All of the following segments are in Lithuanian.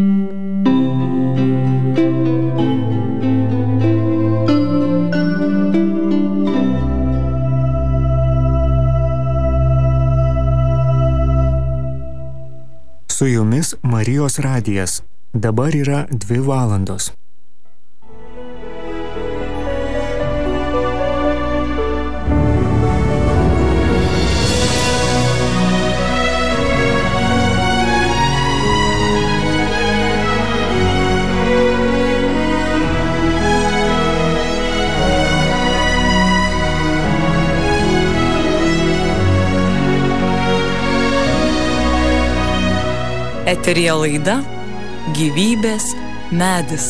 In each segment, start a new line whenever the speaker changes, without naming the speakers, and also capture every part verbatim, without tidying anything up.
Su jumis Marijos radijas. Dabar yra dvi valandos.
Eteryje laida Gyvybės medis.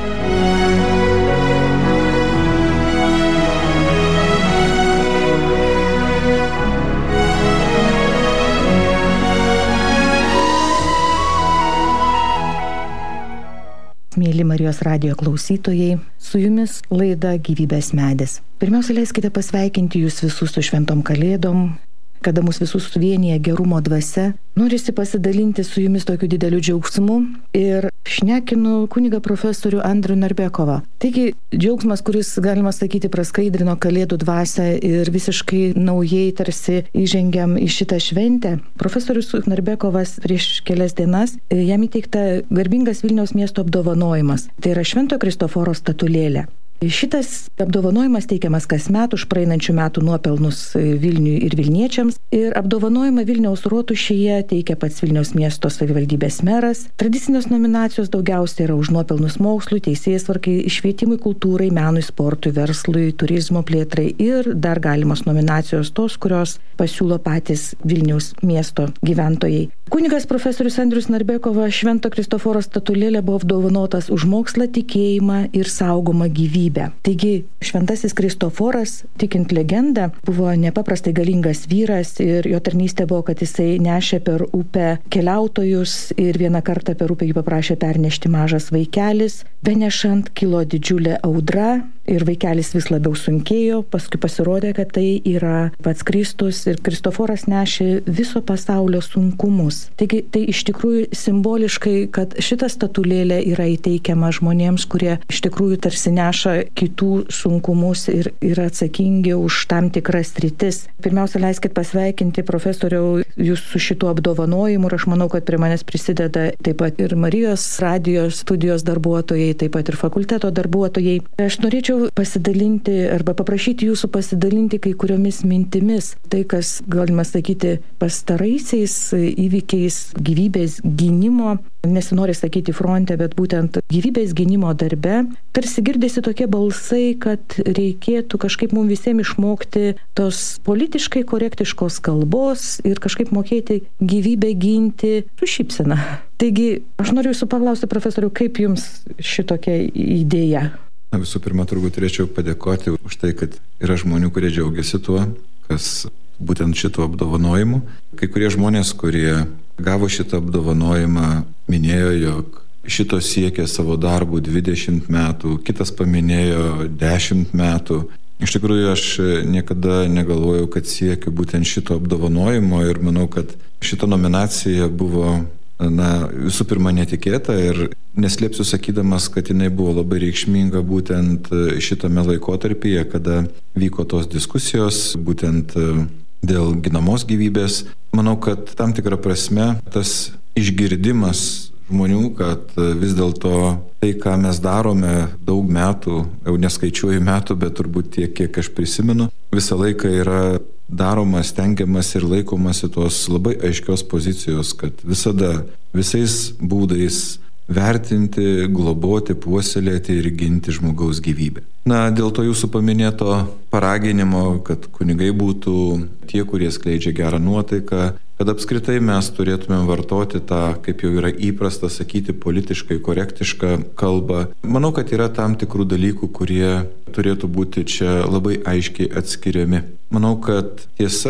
Mėly Marijos radijo klausytojai, su jumis laida Gyvybės medis. Pirmiausia, leiskite pasveikinti jūs visus su šventom kalėdom, kada mus visus suvienyje gerumo dvasia. Norisi pasidalinti su jumis tokiu dideliu džiaugsmu ir šnekinu kunigą profesorių Andrių Narbekovą. Taigi, džiaugsmas, kuris, galima sakyti, praskaidrino kalėdų dvasią ir visiškai naujai tarsi įžengiam į šitą šventę. Profesorius Narbekovas prieš kelias dienas jam įteikta garbingas Vilniaus miesto apdovanojimas. Tai yra Švento Kristoforo statulėlė. Šitas apdovanojimas teikiamas kasmet už praeinančių metų nuopelnus Vilniui ir Vilniečiams ir apdovanojimą Vilniaus rotušėje teikia pats Vilniaus miesto savivaldybės meras. Tradicinės nominacijos daugiausiai yra už nuopelnus mokslui, teisėtvarkai, švietimui, kultūrai, menui, sportui, verslui, turizmo plėtrai ir dar galimos nominacijos tos, kurios pasiūlo patys Vilniaus miesto gyventojai. Kunigas profesorius Andrius Narbekovas Švento Kristoforo statulėlė buvo apdovanotas už mokslą, tikėjimą ir saugomą gyvybę. Taigi, Šventasis Kristoforas, tikint legendą, buvo nepaprastai galingas vyras ir jo tarnystė buvo, kad jisai nešė per upę keliautojus ir vieną kartą per upę jį paprašė pernešti mažas vaikelis. Benešant kilo didžiulė audra ir vaikelis vis labiau sunkėjo, paskui pasirodė, kad tai yra pats Kristus ir Kristoforas nešė viso pasaulio sunkumus. Taigi tai iš tikrųjų simboliškai, kad šita statulėlė yra įteikiama žmonėms, kurie iš tikrųjų tarsi neša kitų sunkumus ir yra atsakingi už tam tikras sritis. Pirmiausia, leiskit pasveikinti profesoriau jūs su šituo apdovanojimu ir aš manau, kad prie manęs prisideda taip pat ir Marijos radijos studijos darbuotojai, taip pat ir fakulteto darbuotojai. Aš norėčiau pasidalinti arba paprašyti jūsų pasidalinti kai kuriomis mintimis. Tai, kas, galima sakyti, pastaraisiais įvykiais gyvybės gynimo, nesinori sakyti fronte, bet būtent gyvybės gynimo darbe, tarsi girdėsi tokie balsai, kad reikėtų kažkaip mums visiems išmokti tos politiškai korektiškos kalbos ir kažkaip mokėti gyvybę ginti su šypsena. Taigi, aš noriu jūsų paklausti, profesoriu, kaip jums šitokia idėja?
Na, visų pirma, turbūt turėčiau padėkoti už tai, kad yra žmonių, kurie džiaugiasi tuo, kas būtent šito apdovanojimu. Kai kurie žmonės, kurie gavo šitą apdovanojimą, minėjo, jog šito siekė savo darbų dvidešimt metų, kitas paminėjo dešimt metų. Iš tikrųjų, aš niekada negalvojau, kad siekiu būtent šito apdovanojimo ir manau, kad šita nominacija buvo, na, visų pirma, netikėta ir neslėpsiu sakydamas, kad jinai buvo labai reikšminga būtent šitame laikotarpyje, kada vyko tos diskusijos, būtent dėl ginamos gyvybės. Manau, kad tam tikrą prasme tas išgirdimas žmonių, kad vis dėlto tai, ką mes darome daug metų, jau neskaičiuoju metų, bet turbūt tiek, kiek aš prisimenu, visą laiką yra daroma, stengiamas ir laikomasi tos labai aiškios pozicijos, kad visada visais būdais vertinti, globoti, puoselėti ir ginti žmogaus gyvybę. Na, dėl to jūsų paminėto paraginimo, kad kunigai būtų tie, kurie skleidžia gerą nuotaiką, kad apskritai mes turėtumėm vartoti tą, kaip jau yra įprasta sakyti, politiškai korektišką kalbą. Manau, kad yra tam tikrų dalykų, kurie turėtų būti čia labai aiškiai atskiriami. Manau, kad tiesa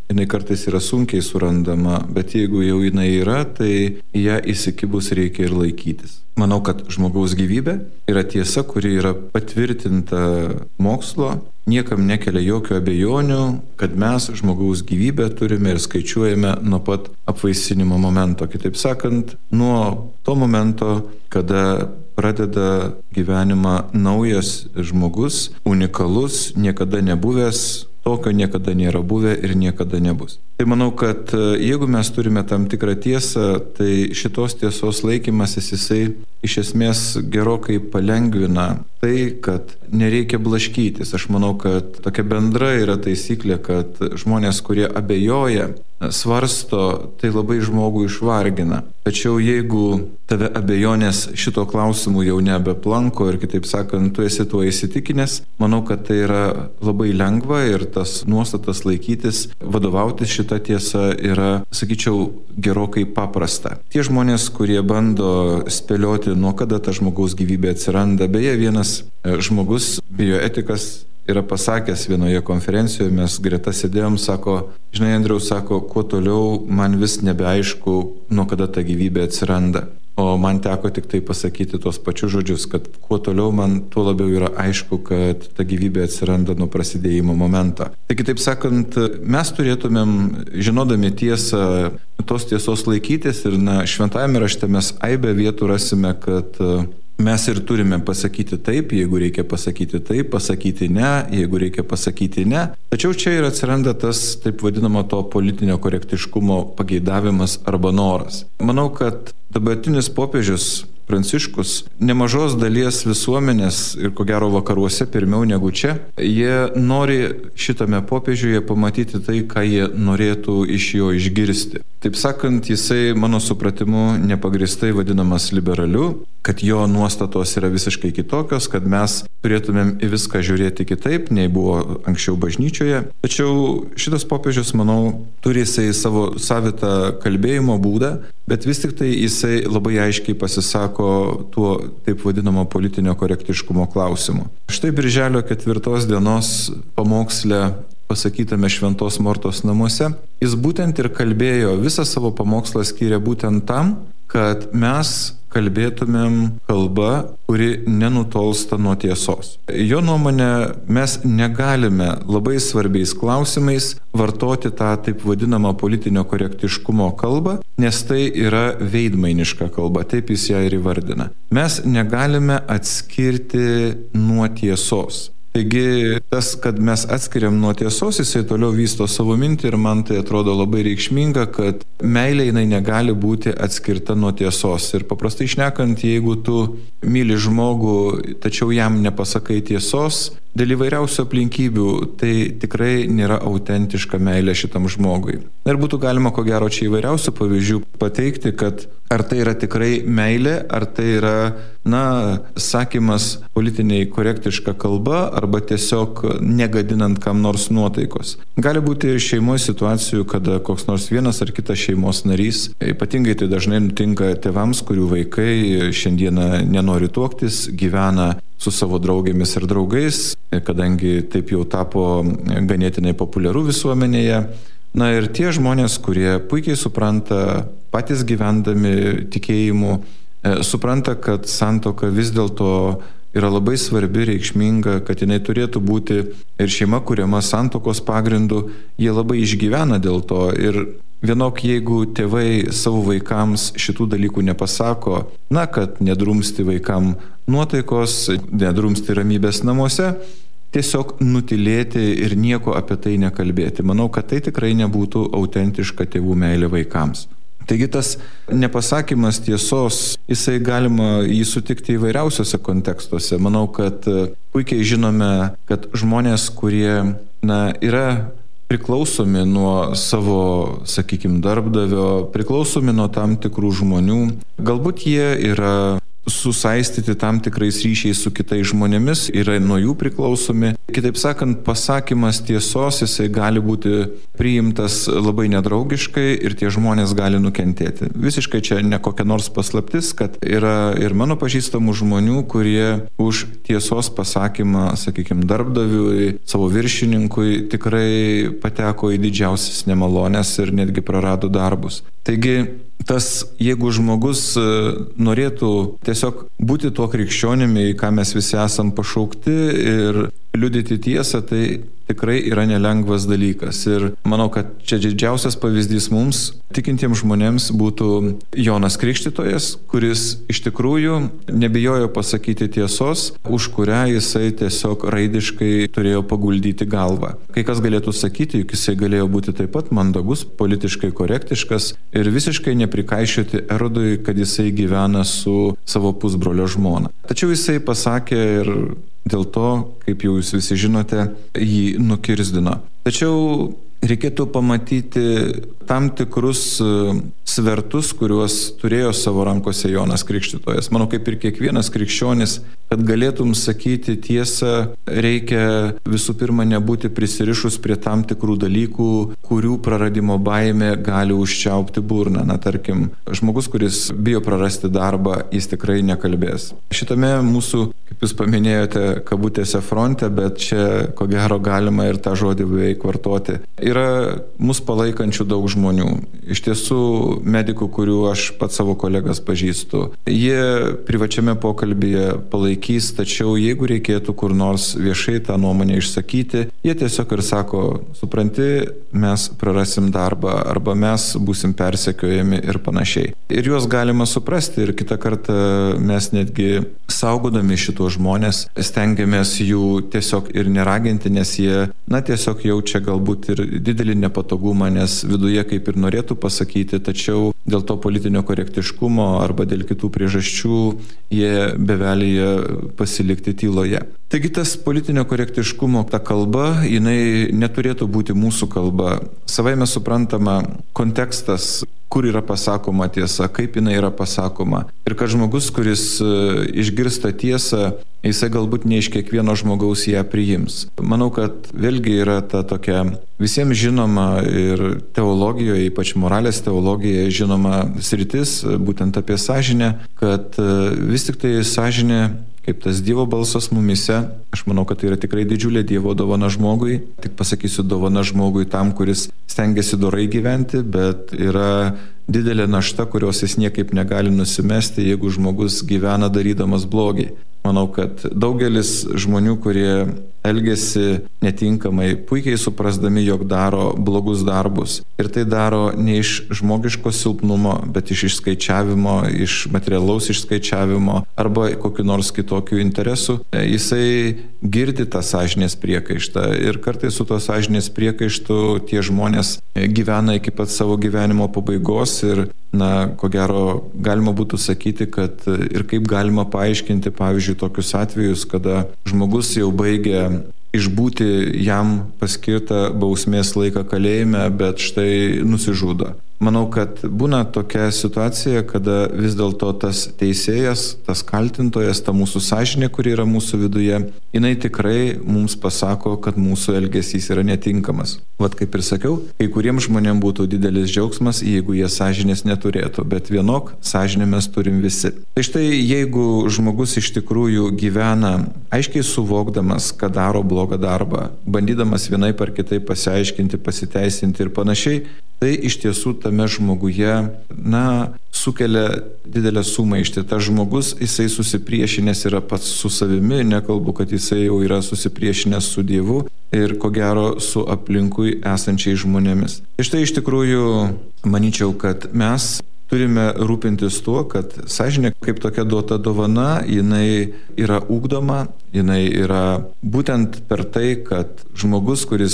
jinai kartais yra sunkiai surandama, bet jeigu jau jinai yra, tai ją įsikibus reikia ir laikytis. Manau, kad žmogaus gyvybė yra tiesa, kuri yra patvirtinta mokslo, niekam nekelia jokių abejonių, kad mes žmogaus gyvybę turime ir skaičiuojame nuo pat apvaisinimo momento. Kitaip sakant, nuo to momento, kada pradeda gyvenimą naujas žmogus, unikalus, niekada nebuvęs, tokio niekada nėra buvę ir niekada nebus. Tai manau, kad jeigu mes turime tam tikrą tiesą, tai šitos tiesos laikymasis jisai iš esmės gerokai palengvina tai, kad nereikia blaškytis. Aš manau, kad tokia bendra yra taisyklė, kad žmonės, kurie abejoja, svarsto, tai labai žmogų išvargina. Tačiau jeigu tave abejonės šito klausimu jau nebeplanko ir kitaip sakant, tu esi tuo įsitikinęs, manau, kad tai yra labai lengva ir tas nuostatas laikytis, vadovautis šitą tiesą yra, sakyčiau, gerokai paprasta. Tie žmonės, kurie bando spėlioti, nuo kada ta žmogaus gyvybė atsiranda, beje, vienas žmogus, bioetikas, yra pasakęs vienoje konferencijoje, mes greta sėdėjom, sako, žinai, Andriau, sako, kuo toliau man vis nebeaišku, nuo kada ta gyvybė atsiranda. O man teko tik tai pasakyti tos pačius žodžius, kad kuo toliau man tuo labiau yra aišku, kad ta gyvybė atsiranda nuo prasidėjimo momento. Tai kitaip sakant, mes turėtumėm, žinodami tiesą, tos tiesos laikytis ir na, šventajame rašte mes aibę vietų rasime, kad mes ir turime pasakyti taip, jeigu reikia pasakyti taip, pasakyti ne, jeigu reikia pasakyti ne. Tačiau čia ir atsiranda tas taip vadinamo to politinio korektiškumo pageidavimas arba noras. Manau, kad dabartinis popiežius Pranciškus nemažos dalies visuomenės ir ko gero vakaruose pirmiau negu čia, jie nori šitame popiežiuje pamatyti tai, ką jie norėtų iš jo išgirsti. Taip sakant, jisai, mano supratimu, nepagristai vadinamas liberaliu, kad jo nuostatos yra visiškai kitokios, kad mes turėtumėm į viską žiūrėti kitaip, nei buvo anksčiau bažnyčioje. Tačiau šitas popiežius, manau, turi jisai savo savitą kalbėjimo būdą, bet vis tik tai jisai labai aiškiai pasisako tuo taip vadinamo politinio korektiškumo klausimu. Štai birželio ketvirtos dienos pamoksle pasakytame Šventos Mortos namuose, jis būtent ir kalbėjo, visą savo pamokslą skyrė būtent tam, kad mes kalbėtumėm kalbą, kuri nenutolsta nuo tiesos. Jo nuomonė, mes negalime labai svarbiais klausimais vartoti tą taip vadinamą politinio korektiškumo kalbą, nes tai yra veidmainiška kalba, taip jis ją ir įvardina. Mes negalime atskirti nuo tiesos. Taigi tas, kad mes atskiriam nuo tiesos, jisai toliau vysto savo mintį ir man tai atrodo labai reikšminga, kad meilė jinai negali būti atskirta nuo tiesos. Ir paprastai šnekant, jeigu tu myli žmogų, tačiau jam nepasakai tiesos, dėl įvairiausių aplinkybių, tai tikrai nėra autentiška meilė šitam žmogui. Ir būtų galima ko gero čia įvairiausių pavyzdžių pateikti, kad ar tai yra tikrai meilė, ar tai yra, na, sakymas politiniai korektiška kalba, arba tiesiog negadinant kam nors nuotaikos. Gali būti ir šeimoje situacijų, kada koks nors vienas ar kitas šeimos narys, ypatingai tai dažnai nutinka tėvams, kurių vaikai šiandieną nenori tuoktis, gyvena su savo draugėmis ir draugais, kadangi taip jau tapo ganėtinai populiaru visuomenėje. Na ir tie žmonės, kurie puikiai supranta, patys gyvendami tikėjimu, supranta, kad santuoka vis dėlto yra labai svarbi, reikšminga, kad jinai turėtų būti ir šeima kuriama santuokos pagrindu, jie labai išgyvena dėl to. Ir vienok, jeigu tėvai savo vaikams šitų dalykų nepasako, na, kad nedrumsti vaikam nuotaikos, nedrumsti ramybės namuose, tiesiog nutilėti ir nieko apie tai nekalbėti. Manau, kad tai tikrai nebūtų autentiška tėvų meilė vaikams. Taigi tas nepasakymas tiesos, jisai galima jį sutikti įvairiausiose kontekstuose. Manau, kad puikiai žinome, kad žmonės, kurie, na, yra priklausomi nuo savo, sakykime, darbdavio, priklausomi nuo tam tikrų žmonių, galbūt jie yra susaistyti tam tikrais ryšiais su kitais žmonėmis, yra nuo jų priklausomi. Kitaip sakant, pasakymas tiesos, jisai gali būti priimtas labai nedraugiškai ir tie žmonės gali nukentėti. Visiškai čia ne kokia nors paslaptis, kad yra ir mano pažįstamų žmonių, kurie už tiesos pasakymą, sakykime, darbdaviui, savo viršininkui tikrai pateko į didžiausias nemalonės ir netgi prarado darbus. Taigi, tas, jeigu žmogus norėtų tiesiog būti tuo krikščionimi, į ką mes visi esam pašaukti ir liudyti tiesą, tai tikrai yra nelengvas dalykas. Ir manau, kad čia didžiausias pavyzdys mums, tikintiems žmonėms, būtų Jonas Krikštytojas, kuris iš tikrųjų nebijojo pasakyti tiesos, už kurią jisai tiesiog raidiškai turėjo paguldyti galvą. Kai kas galėtų sakyti, juk jisai galėjo būti taip pat mandagus, politiškai korektiškas ir visiškai neprikaišioti Erodui, kad jisai gyvena su savo pusbrolio žmona. Tačiau jisai pasakė ir dėl to, kaip jau jūs visi žinote, jį nukirzdino. Tačiau reikėtų pamatyti tam tikrus svertus, kuriuos turėjo savo rankose Jonas Krikštytojas. Manau, kaip ir kiekvienas krikščionis, kad galėtum sakyti tiesą, reikia visų pirma nebūti prisirišus prie tam tikrų dalykų, kurių praradimo baimė gali užčiaupti burną. Na, tarkim, žmogus, kuris bijo prarasti darbą, jis tikrai nekalbės. Šitame mūsų, kaip jūs paminėjote, kabutėse fronte, bet čia ko gero galima ir tą žodį beveik vartoti. Yra mus palaikančių daug žmonių. Iš tiesų, medikų, kurių aš pats savo kolegas pažįstu. Jie privačiame pokalbyje palaikys, tačiau jeigu reikėtų kur nors viešai tą nuomonę išsakyti, jie tiesiog ir sako, supranti, mes prarasim darbą arba mes būsim persekiojami ir panašiai. Ir juos galima suprasti ir kitą kartą mes netgi saugodami šitos žmonės stengiamės jų tiesiog ir neraginti, nes jie, na, tiesiog jaučia galbūt ir didelį nepatogumą, nes viduje kaip ir norėtų pasakyti, tačiau dėl to politinio korektiškumo arba dėl kitų priežasčių jie bevelyje pasilikti tyloje. Taigi tas politinio korektiškumo ta kalba, jinai neturėtų būti mūsų kalba. Savaime suprantama, kontekstas, kur yra pasakoma tiesa, kaip jinai yra pasakoma. Ir kad žmogus, kuris išgirsta tiesą, jisai galbūt ne iš kiekvieno žmogaus ją priims. Manau, kad vėlgi yra ta tokia visiems žinoma ir teologijoje, ypač moralės teologijoje žinoma sritis, būtent apie sąžinę, kad vis tik tai sąžinė, kaip tas Dievo balsas mumise, aš manau, kad tai yra tikrai didžiulė Dievo dovana žmogui. Tik pasakysiu, dovana žmogui tam, kuris stengiasi dorai gyventi, bet yra didelė našta, kurios jis niekaip negali nusimesti, jeigu žmogus gyvena darydamas blogį. Manau, kad daugelis žmonių, kurie elgesi netinkamai, puikiai suprasdami, jog daro blogus darbus. Ir tai daro ne iš žmogiško silpnumo, bet iš išskaičiavimo, iš materialaus išskaičiavimo arba kokiu nors kitokiu interesu. Jisai girdi tą sąžinės priekaištą ir kartais su to sąžinės priekaištu tie žmonės gyvena iki pat savo gyvenimo pabaigos ir, na, ko gero galima būtų sakyti, kad ir kaip galima paaiškinti, pavyzdžiui, tokius atvejus, kada žmogus jau baigia išbūti jam paskirtą bausmės laiką kalėjime, bet štai nusižudo. Manau, kad būna tokia situacija, kada vis dėlto tas teisėjas, tas kaltintojas, ta mūsų sąžinė, kuri yra mūsų viduje, jinai tikrai mums pasako, kad mūsų elgesys yra netinkamas. Vat kaip ir sakiau, kai kuriems žmonėms būtų didelis džiaugsmas, jeigu jie sąžinės neturėtų, bet vienok sąžinę mes turim visi. Tai štai, jeigu žmogus iš tikrųjų gyvena aiškiai suvokdamas, kad daro blogą darbą, bandydamas vienaip ar kitaip pasiaiškinti, pasiteisinti ir panašiai, tai iš tiesų tame žmoguje, na, sukelia didelę sumaištį. Tas žmogus, jisai susipriešinęs yra pats su savimi, nekalbu, kad jisai jau yra susipriešinęs su Dievu ir ko gero su aplinkui esančiais žmonėmis. Ir štai iš tikrųjų manyčiau, kad mes turime rūpintis tuo, kad sąžinė kaip tokia duota dovana, jinai yra ugdoma, jinai yra būtent per tai, kad žmogus, kuris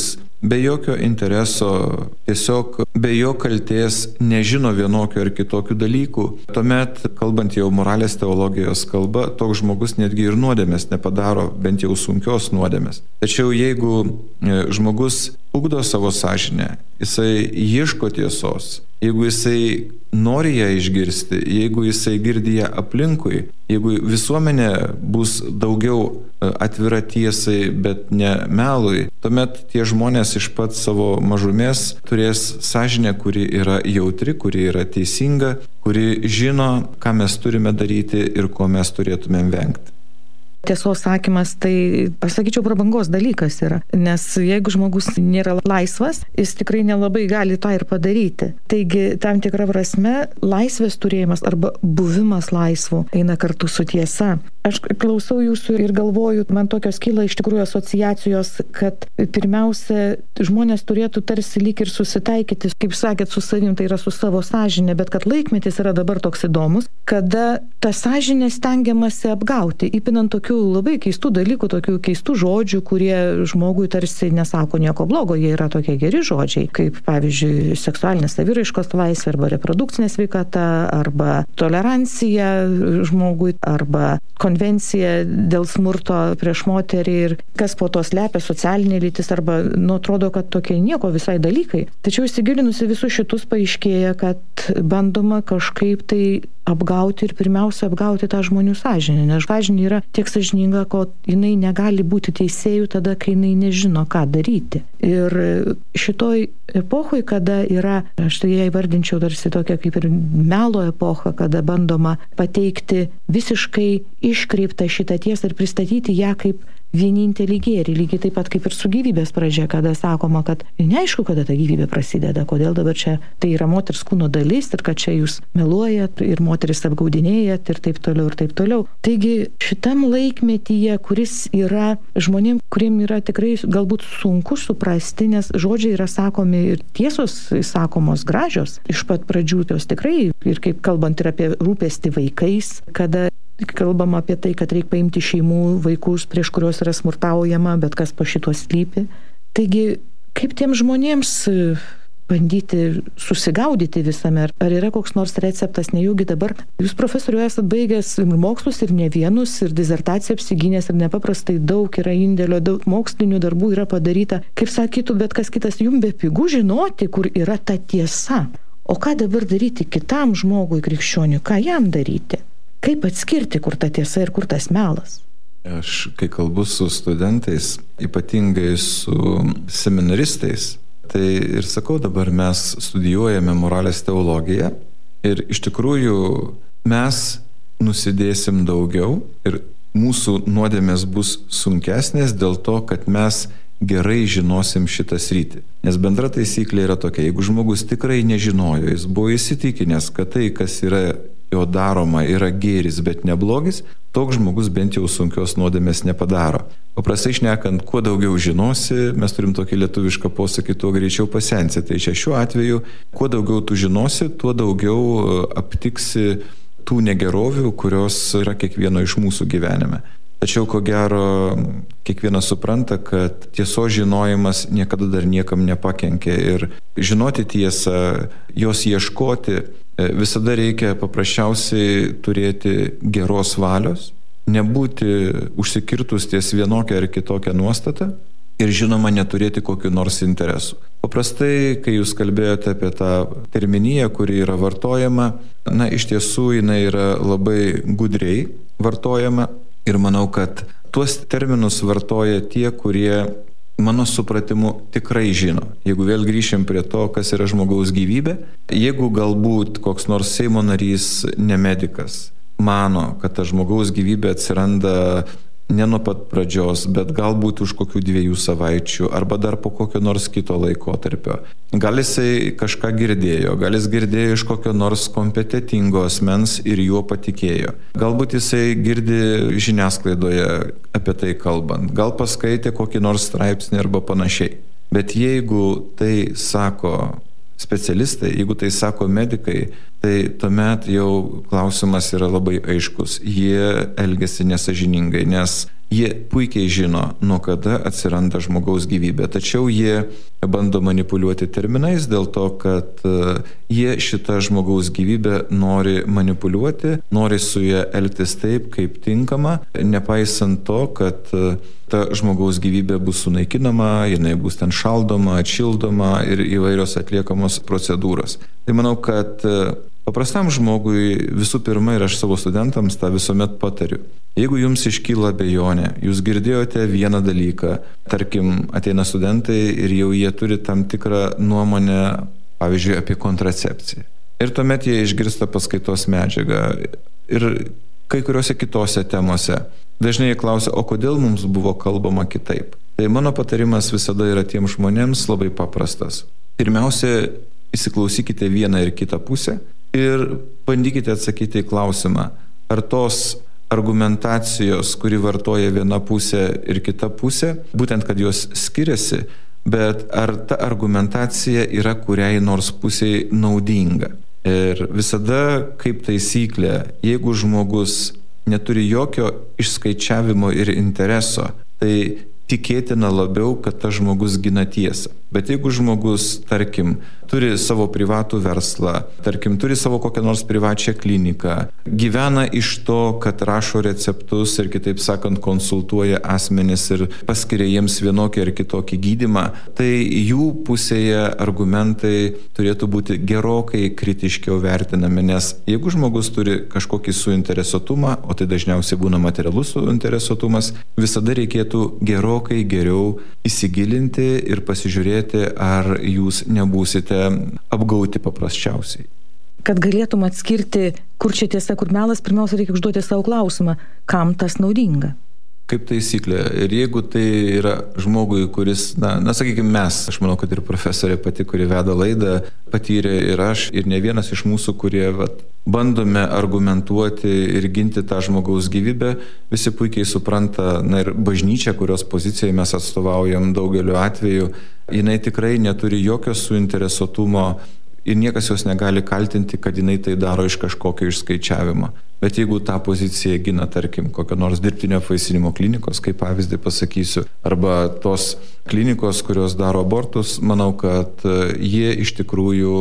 be jokio intereso, tiesiog be jo kaltės nežino vienokio ar kitokių dalykų, tuomet, kalbant jau moralės teologijos kalba, toks žmogus netgi ir nuodėmės nepadaro, bent jau sunkios nuodėmės. Tačiau jeigu žmogus ugdo savo sąžinę, jisai ieško tiesos, jeigu jisai nori ją išgirsti, jeigu jisai girdi ją aplinkui, jeigu visuomenė bus daugiau atvira tiesai, bet ne melui, tuomet tie žmonės iš pat savo mažumės turės sąžinę, kuri yra jautri, kuri yra teisinga, kuri žino, ką mes turime daryti ir ko mes turėtumėm vengti.
Tiesos sakymas tai, pasakyčiau, prabangos dalykas yra, nes jeigu žmogus nėra laisvas, jis tikrai nelabai gali tą ir padaryti. Taigi, tam tikra prasme, laisvės turėjimas arba buvimas laisvu eina kartu su tiesa. Aš klausau jūsų ir galvoju, man tokios kyla iš tikrųjų asociacijos, kad pirmiausia, žmonės turėtų tarsi lyg ir susitaikyti, kaip sakėt, su savim, tai yra su savo sąžinė, bet kad laikmetis yra dabar toks įdomus, kada tą sąžinę stengiamasi apgauti, įpinant tokių labai keistų dalykų, tokių keistų žodžių, kurie žmogui tarsi nesako nieko blogo, jie yra tokie geri žodžiai, kaip pavyzdžiui seksualinės saviraiškos laisvė arba reprodukcinė sveikata, arba tolerancija žmogui, arba konvencija dėl smurto prieš moterį ir kas po to slepia socialinė lytis, arba nu atrodo, kad tokie nieko visai dalykai. Tačiau įsigilinusi visus šitus paaiškėja, kad bandoma kažkaip tai apgauti ir pirmiausia apgauti tą žmonių sąžinę, nes sąžinė yra tiek sąžininga, kad jinai negali būti teisėjų tada, kai jinai nežino, ką daryti. Ir šitoj epochoj, kada yra, aš tai ją įvardinčiau tarsi tokia kaip ir melo epocha, kada bandoma pateikti visiškai iškreiptą šitą tiesą ir pristatyti ją kaip vienintelį gėrį, lygiai taip pat kaip ir su gyvybės pradžia, kada sakoma, kad neaišku, kada ta gyvybė prasideda, kodėl dabar čia tai yra moters kūno dalis ir kad čia jūs meluojat ir moteris apgaudinėjat ir taip toliau ir taip toliau. Taigi šitam laikmetyje, kuris yra žmonėm, kuriem yra tikrai galbūt sunku suprasti, nes žodžiai yra sakomi ir tiesos sakomos gražios, iš pat pradžių jos tikrai, ir kaip kalbant ir apie rūpestį vaikais, kada kalbama apie tai, kad reikia paimti šeimų vaikus, prieš kuriuos yra smurtaujama, bet kas po šituo slypi. Taigi, kaip tiem žmonėms bandyti susigaudyti visame? Ar yra koks nors receptas? Nejaugi dabar jūs, profesoriu, esat baigęs ir mokslus, ir ne vienus, ir disertaciją apsigynęs, ir nepaprastai daug yra indėlio, daug mokslinių darbų yra padaryta. Kaip sakytų, bet kas kitas, jums be pigų žinoti, kur yra ta tiesa. O ką dabar daryti kitam žmogui krikščioniui? Ką jam daryti? Kaip atskirti, kur ta tiesa ir kur tas melas?
Aš, kai kalbu su studentais, ypatingai su seminaristais, tai ir sakau, dabar mes studijuojame moralės teologiją ir iš tikrųjų mes nusidėsim daugiau ir mūsų nuodėmės bus sunkesnės dėl to, kad mes gerai žinosim šitą sritį. Nes bendra taisyklė yra tokia, jeigu žmogus tikrai nežinojo, jis buvo įsitikinęs, kad tai, kas yra jo daroma, yra gėris, bet ne blogis, toks žmogus bent jau sunkios nuodėmės nepadaro. Paprastai šnekant, kuo daugiau žinosi, mes turim tokį lietuvišką posakį, tuo greičiau pasensi. Tai čia šiuo atveju, kuo daugiau tu žinosi, tuo daugiau aptiksi tų negerovių, kurios yra kiekvieno iš mūsų gyvenime. Tačiau, ko gero, kiekvienas supranta, kad tiesos žinojimas niekada dar niekam nepakenkė ir žinoti tiesą, jos ieškoti, visada reikia paprasčiausiai turėti geros valios, nebūti užsikirtus ties vienokią ar kitokią nuostatą ir žinoma neturėti kokiu nors interesų. Paprastai, kai jūs kalbėjote apie tą terminiją, kuri yra vartojama, na iš tiesų jinai yra labai gudriai vartojama ir manau, kad tuos terminus vartoja tie, kurie mano supratimu tikrai žino. Jeigu vėl grįšim prie to, kas yra žmogaus gyvybė, jeigu galbūt koks nors Seimo narys, ne medikas, mano, kad ta žmogaus gyvybė atsiranda ne nuo pat pradžios, bet galbūt už kokių dviejų savaičių arba dar po kokio nors kito laikotarpio. Gal jisai kažką girdėjo, gal jis girdėjo iš kokio nors kompetentingo asmens ir juo patikėjo. Galbūt jisai girdi žiniasklaidoje apie tai kalbant, gal paskaitė kokį nors straipsnį arba panašiai. Bet jeigu tai sako specialistai, jeigu tai sako medikai, tai tuomet jau klausimas yra labai aiškus. Jie elgiasi nesąžiningai, nes Jie puikiai žino, nuo kada atsiranda žmogaus gyvybė, tačiau jie bando manipuliuoti terminais dėl to, kad jie šitą žmogaus gyvybę nori manipuliuoti, nori su ja elgtis taip, kaip tinkama, nepaisant to, kad ta žmogaus gyvybė bus sunaikinama, jinai bus ten šaldoma, atšildoma ir įvairios atliekamos procedūros. Tai manau, kad paprastam žmogui visų pirma, ir aš savo studentams tą visuomet patariu. Jeigu jums iškyla abejonė, jūs girdėjote vieną dalyką, tarkim, ateina studentai ir jau jie turi tam tikrą nuomonę, pavyzdžiui, apie kontracepciją. Ir tuomet jie išgirsta paskaitos medžiagą ir kai kuriuose kitose temose. Dažnai jie klausia, o kodėl mums buvo kalbama kitaip? Tai mano patarimas visada yra tiems žmonėms labai paprastas. Pirmiausia, įsiklausykite vieną ir kitą pusę ir bandykite atsakyti į klausimą, ar tos argumentacijos, kuri vartoja viena pusė ir kita pusė, būtent kad jos skiriasi, bet ar ta argumentacija yra kuriai nors pusiai naudinga. Ir visada, kaip taisyklė, jeigu žmogus neturi jokio išskaičiavimo ir intereso, tai tikėtina labiau, kad tas žmogus gina tiesą. Bet jeigu žmogus, tarkim, turi savo privatų verslą, tarkim, turi savo kokią nors privačią kliniką, gyvena iš to, kad rašo receptus ir, kitaip sakant, konsultuoja asmenis ir paskiria jiems vienokį ar kitokį gydymą, tai jų pusėje argumentai turėtų būti gerokai kritiškiau vertinami, nes jeigu žmogus turi kažkokį suinteresuotumą, o tai dažniausiai būna materialus suinteresuotumas, visada reikėtų gerokai geriau įsigilinti ir pasižiūrėti, ar jūs nebūsite apgauti paprasčiausiai.
Kad galėtum atskirti, kur čia tiesa, kur melas, pirmiausia reikia užduoti savo klausimą, kam tas naudinga.
Kaip taisyklė. Ir jeigu tai yra žmogui, kuris, na, na sakykime, mes, aš manau, kad ir profesorė pati, kuri veda laidą, patyrė ir aš, ir ne vienas iš mūsų, kurie vat, bandome argumentuoti ir ginti tą žmogaus gyvybę, visi puikiai supranta, na ir bažnyčia, kurios pozicijai mes atstovaujam daugeliu atveju, jinai tikrai neturi jokio suinteresuotumo ir niekas jos negali kaltinti, kad jinai tai daro iš kažkokio išskaičiavimo. Bet jeigu tą poziciją gina, tarkim, kokio nors dirbtinio apvaisinimo klinikos, kaip pavyzdį pasakysiu, arba tos klinikos, kurios daro abortus, manau, kad jie iš tikrųjų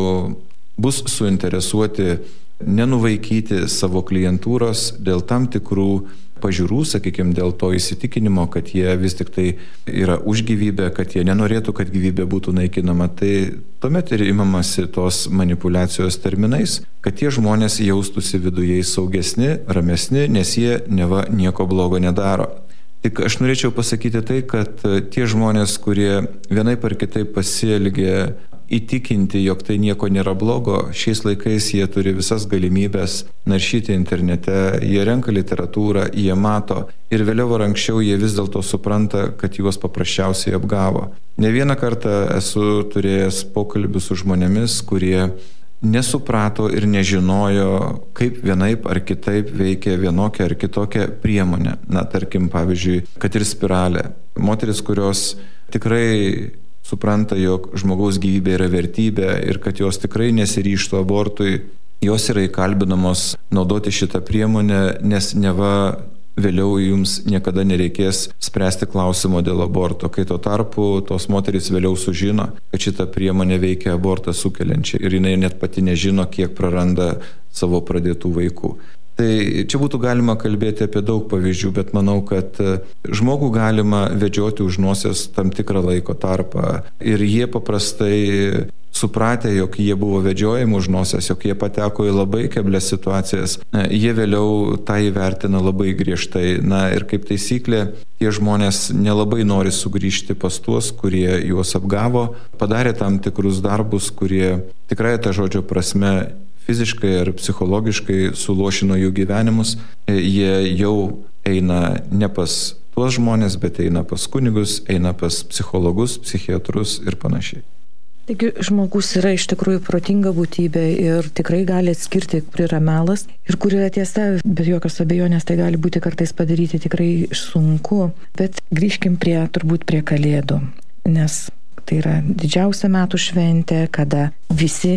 bus suinteresuoti nenuvaikyti savo klientūros dėl tam tikrų pažiūrų, sakykime, dėl to įsitikinimo, kad jie vis tik tai yra už gyvybę, kad jie nenorėtų, kad gyvybė būtų naikinama, tai tuomet ir imamasi tos manipulacijos terminais, kad tie žmonės jaustųsi viduje saugesni, ramesni, nes jie neva nieko blogo nedaro. Tik aš norėčiau pasakyti tai, kad tie žmonės, kurie vienaip ar kitaip pasielgia įtikinti, jog tai nieko nėra blogo, šiais laikais jie turi visas galimybės naršyti internete, jie renka literatūrą, jie mato ir vėliau ar anksčiau jie vis dėlto supranta, kad juos paprasčiausiai apgavo. Ne vieną kartą esu turėjęs pokalbių su žmonėmis, kurie nesuprato ir nežinojo, kaip vienaip ar kitaip veikia vienokia ar kitokia priemonė. Na, tarkim, pavyzdžiui, kad ir spiralė. Moteris, kurios tikrai supranta, jog žmogaus gyvybė yra vertybė ir kad jos tikrai nesiryžtų abortui, jos yra įkalbinamos naudoti šitą priemonę, nes neva vėliau jums niekada nereikės spręsti klausimo dėl aborto, kai tuo tarpu tos moterys vėliau sužino, kad šita priemonė veikia abortą sukeliančiai ir jinai net pati nežino, kiek praranda savo pradėtų vaikų. Tai čia būtų galima kalbėti apie daug pavyzdžių, bet manau, kad žmogų galima vedžioti už nosies tam tikrą laiko tarpą ir jie paprastai supratę, jog jie buvo vedžiojami už nosies, jog jie pateko į labai keblias situacijas, jie vėliau tą įvertina labai griežtai. Na ir kaip taisyklė, tie žmonės nelabai nori sugrįžti pas tuos, kurie juos apgavo, padarė tam tikrus darbus, kurie tikrai tą žodžio prasme fiziškai ar psichologiškai suluošino jų gyvenimus, jie jau eina ne pas tuos žmonės, bet eina pas kunigus, eina pas psichologus, psichiatrus ir panašiai.
Taigi žmogus yra iš tikrųjų protinga būtybė ir tikrai gali atskirti, kur yra melas ir kur yra tiesa, bet jokios abejonės tai gali būti kartais padaryti tikrai sunku. Bet grįžkim prie, turbūt prie Kalėdų, nes tai yra didžiausia metų šventė, kada visi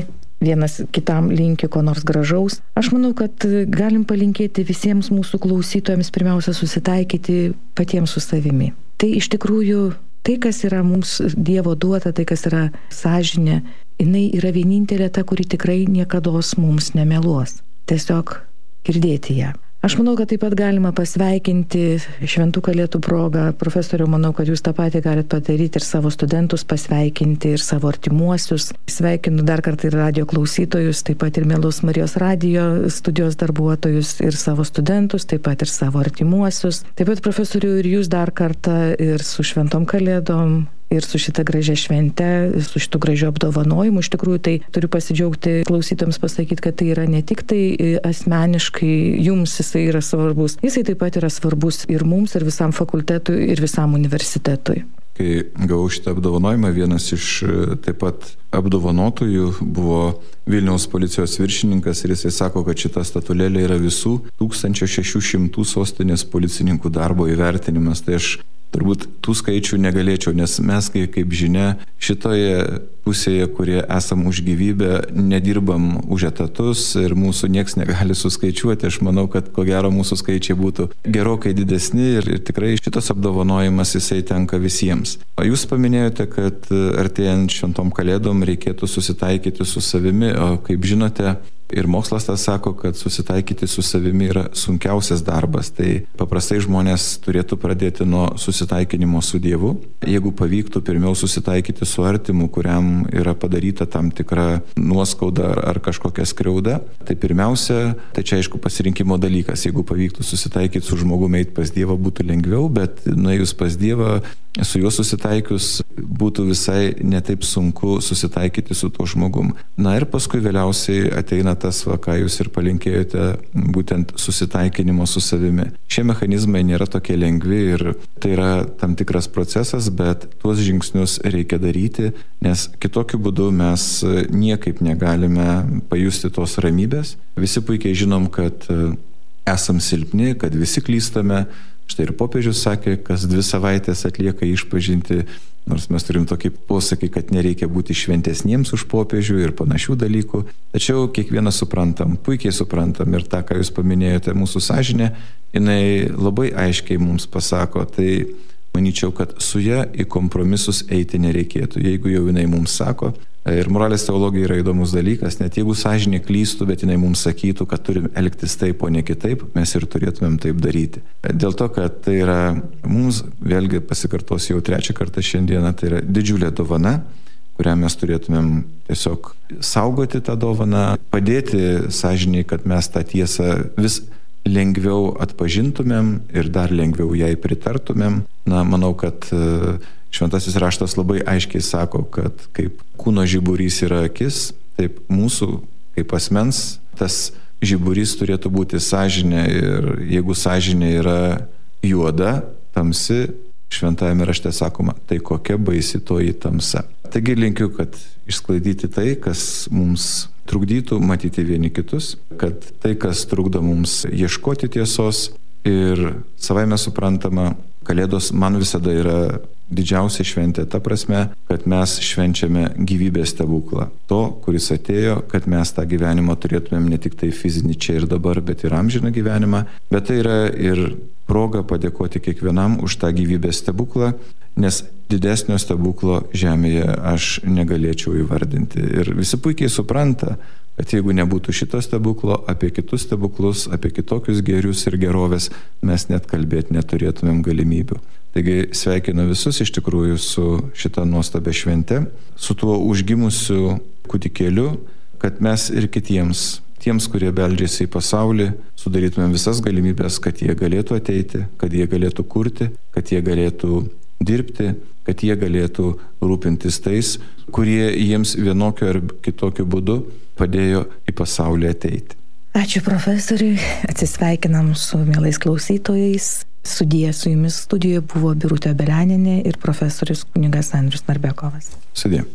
vienas kitam linki ko nors gražaus. Aš manau, kad galim palinkėti visiems mūsų klausytojams pirmiausia susitaikyti patiems su savimi. Tai iš tikrųjų, tai kas yra mums Dievo duota, tai kas yra sąžinė, jinai yra vienintelė ta, kuri tikrai niekados mums nemeluos. Tiesiog girdėti ją. Aš manau, kad taip pat galima pasveikinti šventų kalėdų progą. Profesoriau, manau, kad jūs tą patį galite padaryti ir savo studentus pasveikinti, ir savo artimuosius. Sveikinu dar kartą ir radio klausytojus, taip pat ir mielus Marijos radijo studijos darbuotojus, ir savo studentus, taip pat ir savo artimuosius. Taip pat, profesoriau, ir jūs dar kartą ir su šventom kalėdom, ir su šita gražia švente, su šitu gražiu apdovanojimu. Iš tikrųjų, tai turiu pasidžiaugti klausytojams pasakyti, kad tai yra ne tik tai asmeniškai jums jisai yra svarbus, jisai taip pat yra svarbus ir mums, ir visam fakultetui, ir visam universitetui.
Kai gavau šitą apdovanojimą, vienas iš taip pat apdovanotųjų buvo Vilniaus policijos viršininkas ir jisai sako, kad šita statulėlė yra visų tūkstančio šešių šimtų sostinės policininkų darbo įvertinimas. Tai aš turbūt tų skaičių negalėčiau, nes mes, kaip, kaip žinia, šitoje pusėje, kurie esam už gyvybę, nedirbam už etatus ir mūsų nieks negali suskaičiuoti. Aš manau, kad ko gero mūsų skaičiai būtų gerokai didesni ir, ir tikrai šitas apdovanojimas jisai tenka visiems. O jūs paminėjote, kad artėjant šventom kalėdom reikėtų susitaikyti su savimi, o kaip žinote, ir mokslas tas sako, kad susitaikyti su savimi yra sunkiausias darbas. Tai paprastai žmonės turėtų pradėti nuo susitaikinimo su Dievu. Jeigu pavyktų pirmiau susitaikyti su artimu, kuriam yra padaryta tam tikra nuoskauda ar, ar kažkokia skriauda, tai pirmiausia, tai čia aišku pasirinkimo dalykas. Jeigu pavyktų susitaikyti su žmogumi, eiti pas Dievą būtų lengviau, bet nuėjus pas Dievą, su juo susitaikius būtų visai netaip sunku susitaikyti su tuo žmogum. Na ir paskui vėliausiai ateina tas, va, ką jūs ir palinkėjote, būtent susitaikinimo su savimi. Šie mechanizmai nėra tokie lengvi ir tai yra tam tikras procesas, bet tuos žingsnius reikia daryti, nes kitokiu būdu mes niekaip negalime pajusti tos ramybės. Visi puikiai žinom, kad esam silpni, kad visi klystame. Štai ir popiežius sakė, kas dvi savaitės atlieka išpažinti, nors mes turim tokį posakį, kad nereikia būti šventesniems už popiežių ir panašių dalykų. Tačiau kiekvienas suprantam, puikiai suprantam ir tą, ką jūs paminėjote, mūsų sąžinė, jinai labai aiškiai mums pasako. Tai manyčiau, kad su ja į kompromisus eiti nereikėtų. Jeigu jau jinai mums sako, ir moralės teologija yra įdomus dalykas, net jeigu sąžinė klystų, bet jinai mums sakytų, kad turim elgtis taip, o ne kitaip, mes ir turėtumėm taip daryti. Dėl to, kad tai yra mums, vėlgi pasikartosiu jau trečią kartą šiandieną, tai yra didžiulė dovana, kurią mes turėtumėm tiesiog saugoti tą dovaną, padėti sąžiniai, kad mes tą tiesą vis lengviau atpažintumėm ir dar lengviau jai pritartumėm. Na, manau, kad Šventasis raštas labai aiškiai sako, kad kaip kūno žiburys yra akis, taip mūsų kaip asmens tas žiburys turėtų būti sąžinė ir jeigu sąžinė yra juoda, tamsi, Šventajame rašte sakoma, tai kokia baisi toji tamsa. Taigi linkiu, kad išsklaidyti tai, kas mums trukdytų matyti vieni kitus, kad tai, kas trukdo mums ieškoti tiesos ir savaime suprantama, Kalėdos man visada yra didžiausia šventė ta prasme, kad mes švenčiame gyvybės stebuklą. To, kuris atėjo, kad mes tą gyvenimą turėtumėm ne tik tai fizinį čia ir dabar, bet ir amžiną gyvenimą. Bet tai yra ir proga padėkoti kiekvienam už tą gyvybės stebuklą, nes didesnio stebuklo žemėje aš negalėčiau įvardinti. Ir visi puikiai supranta, kad jeigu nebūtų šito stebuklo, apie kitus stebuklus, apie kitokius gėrius ir gerovės mes net kalbėti neturėtumėm galimybių. Taigi sveikinu visus iš tikrųjų su šita nuostabia švente, su tuo užgimusiu kūdikėliu, kad mes ir kitiems, tiems, kurie beldžiasi į pasaulį, sudarytumėm visas galimybės, kad jie galėtų ateiti, kad jie galėtų kurti, kad jie galėtų dirbti, kad jie galėtų rūpintis tais, kurie jiems vienokiu ar kitokiu būdu padėjo į pasaulį ateiti.
Ačiū profesoriui, atsisveikinam su mielais klausytojais. Sudie su jumis studijoje buvo Birutė Belianinė ir profesorius kunigas Andrius Narbekovas.
Sudie.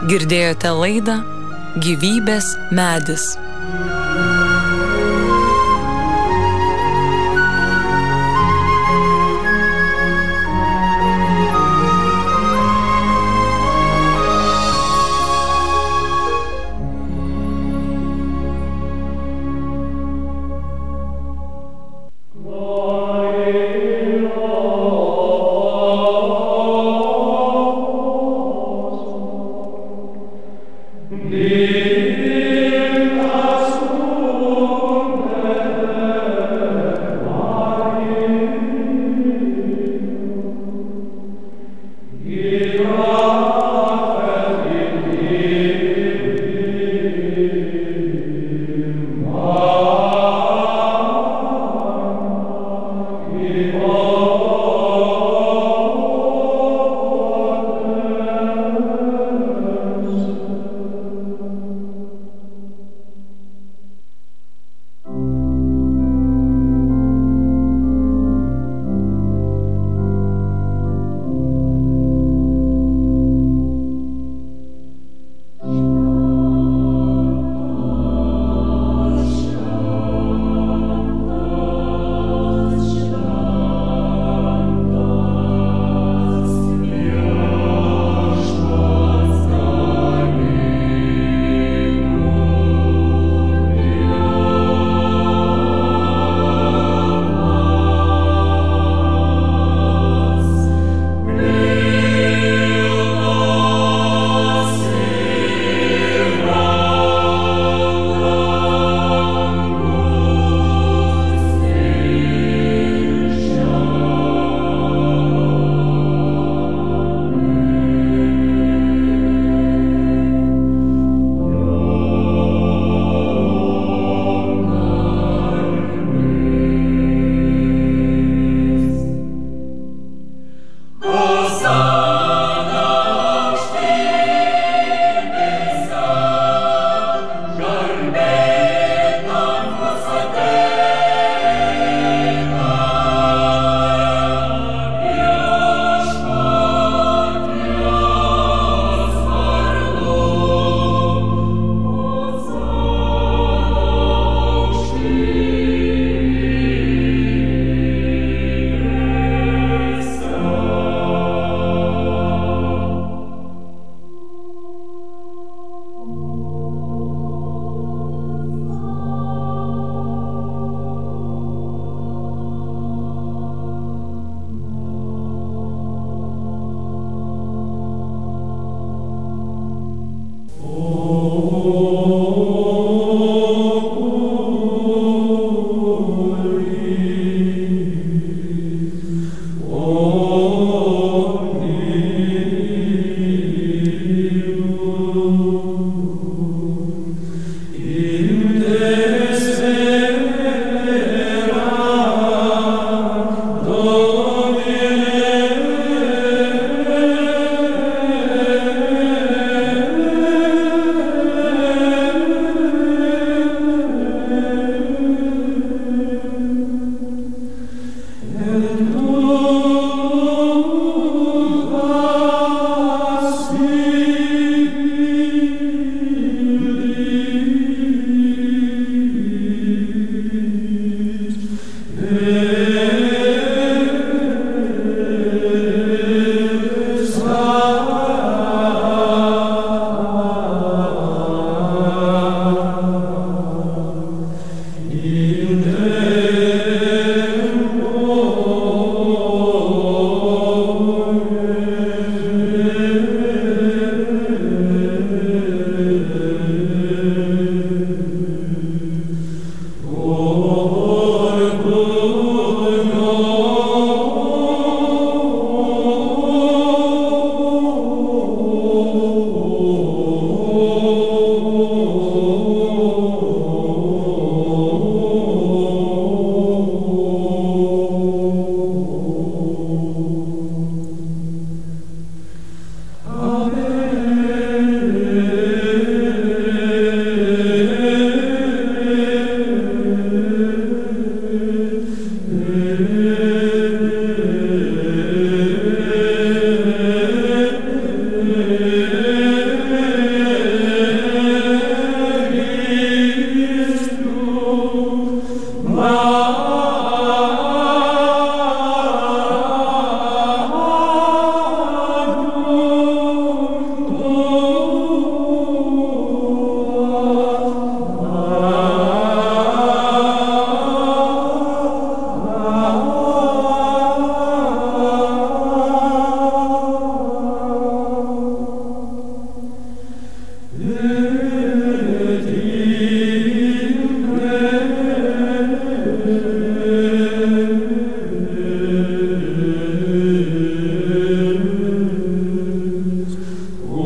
Girdėjote laidą Gyvybės medis.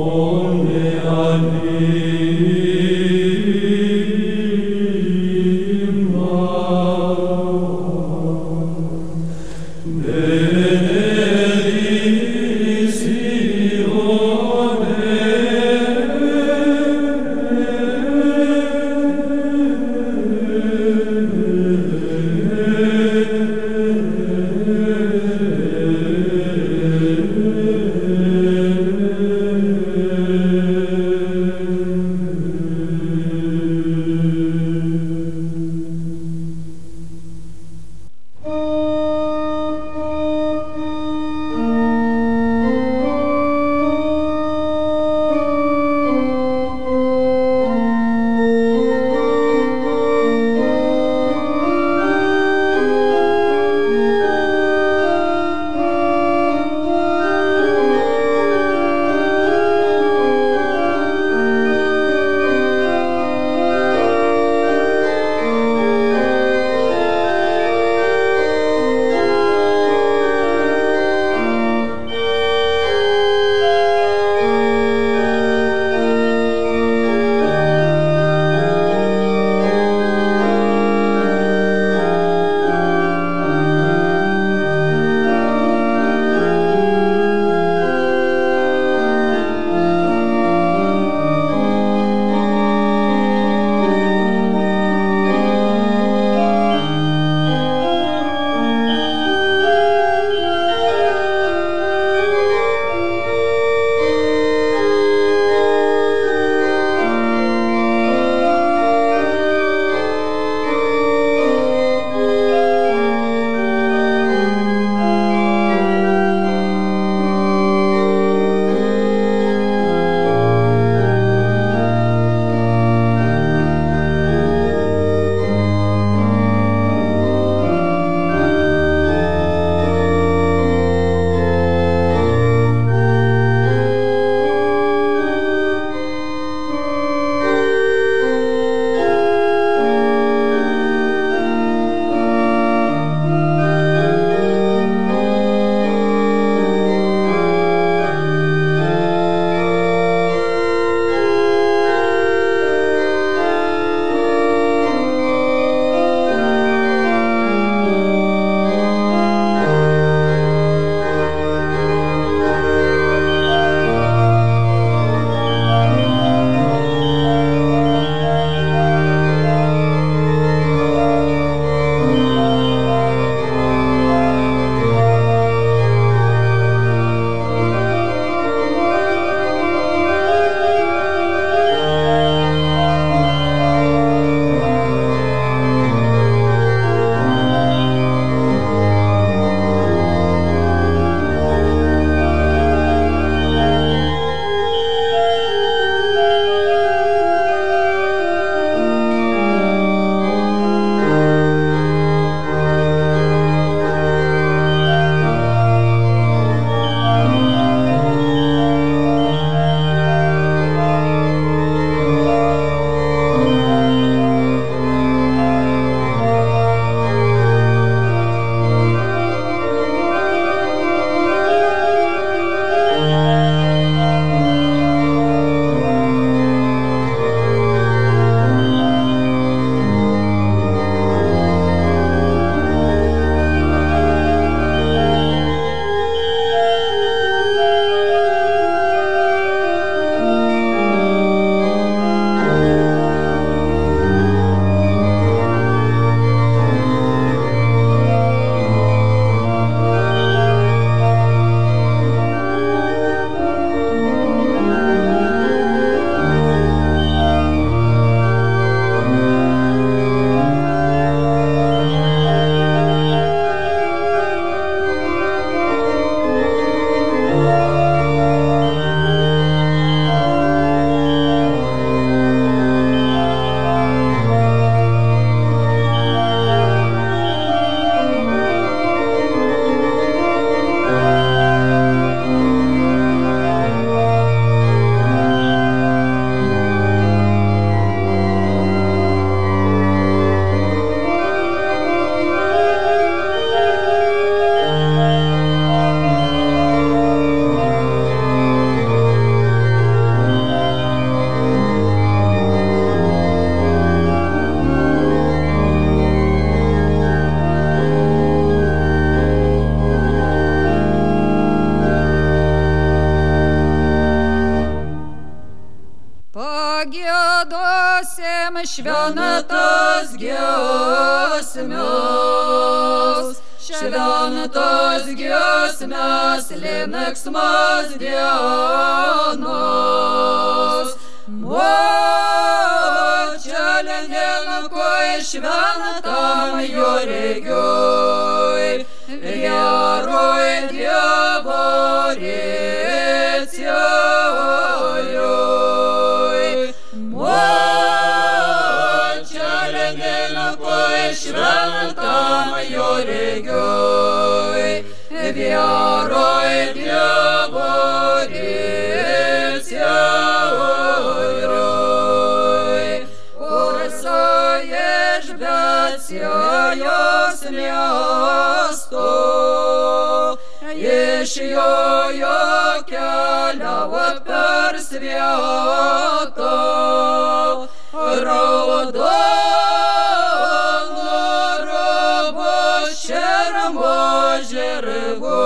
Amen. giedosim šventas giesmes, šventas giesmes, linksmas dienas. Močelininkui šventam jo regiui, vyrui Dievo rėcijui. Močelininkui šventam jo regiui, vyrui Dievo rėcijui. Kursoje žbėcijos miesto, iš jojo keliavo per svietą, raudono robo šermo žirgu,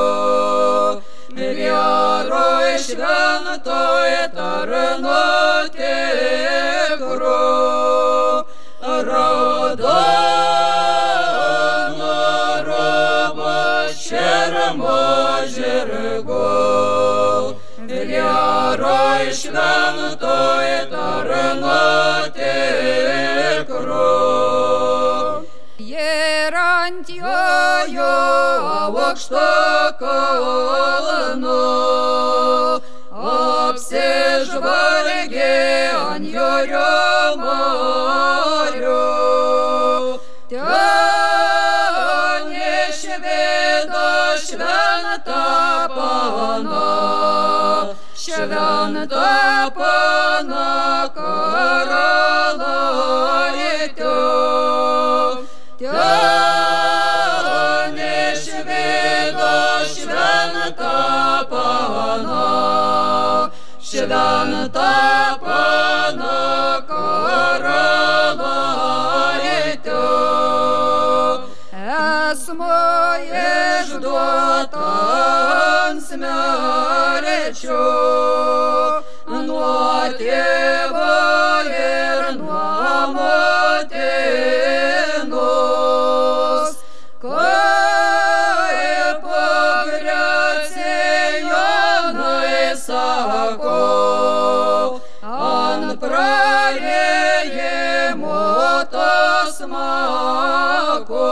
vyrui šventoj tarno tikru. Raudono robo šermo žirgu, vyrui šventoj tarno tikru. Ir ant jojo aukšto kalno, apsižvalgė ant jojo marių. Ten išvydo šventą paną, šventą paną karalaitę. Ten išvydo šventą paną, šventą paną karalaitę. Esmu išduota ant smerčio, nuo tėvo ir nuo motinos, kaip Grecijonai sako, ant praėjimo tas mako.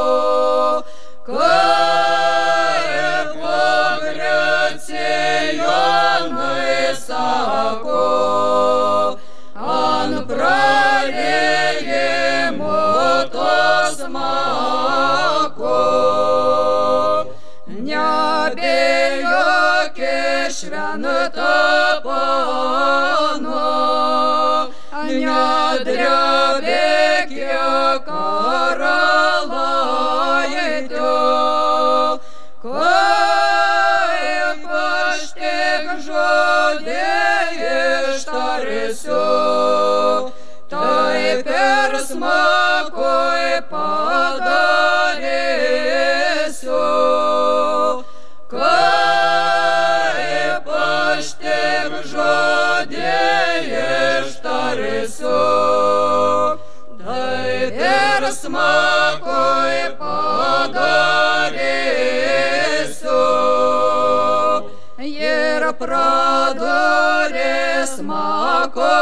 Kaip Grecijonai sako, ant praėjimo tas mako. Nebijokė šventą paną, nedrebėkė karalaitė. Kaip aš tik žodį ištarsiu, taip ir smagui padarysiu. Kaip aš tik žodį ištarsiu, taip ir smagui padarysiu. Ir pradurė smako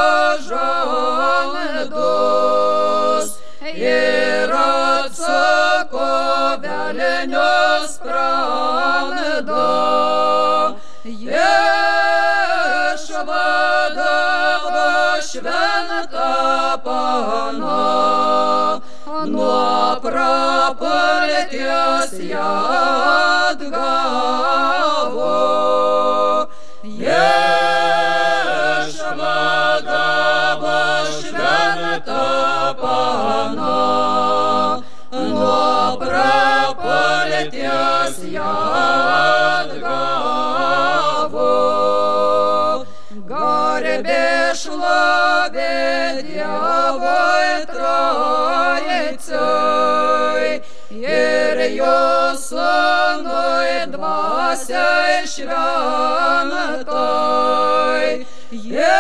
žandus, ir atsako velnio sprandą. Išvadavo šventą paną, nuo prapulties ją atgavo. Išvadavo šventą paną, nuo prapulties ją atgavo. Garbė šlovė Dievui Troicai ir jo Sūnui dvasiai šventai.